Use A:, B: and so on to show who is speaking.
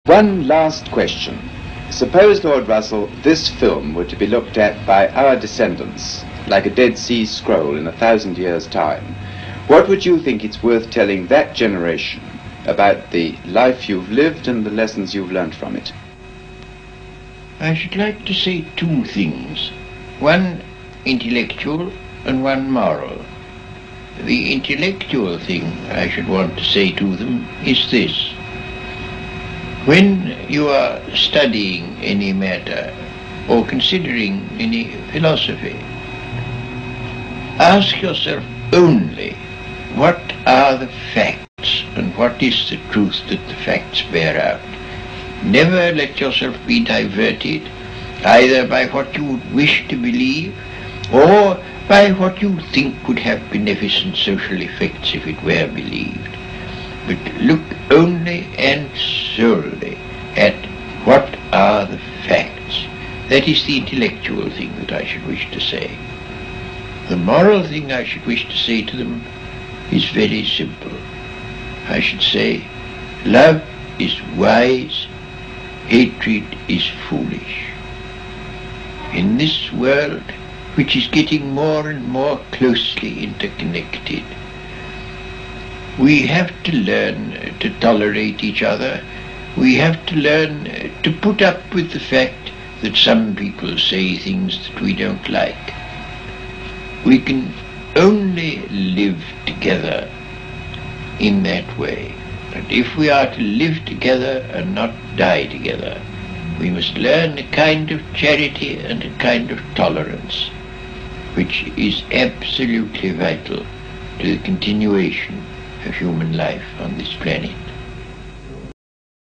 A: One last question. Suppose, Lord Russell, this film were to be looked at by our descendants, like a Dead Sea Scroll in 1,000 years' time. What would you think it's worth telling that generation about the life you've lived and the lessons you've learned from it?
B: I should like to say two things. One intellectual and one moral. The intellectual thing I should want to say to them is this. When you are studying any matter or considering any philosophy, ask yourself only what are the facts and what is the truth that the facts bear out. Never let yourself be diverted either by what you would wish to believe or by what you think would have beneficent social effects if it were believed. But look only and solely at what are the facts. That is the intellectual thing that I should wish to say. The moral thing I should wish to say to them is very simple. I should say, love is wise, hatred is foolish. In this world, which is getting more and more closely interconnected, we have to learn to tolerate each other. We have to learn to put up with the fact that some people say things that we don't like. We can only live together in that way. And if we are to live together and not die together, we must learn a kind of charity and a kind of tolerance, which is absolutely vital to the continuation of human life on this planet.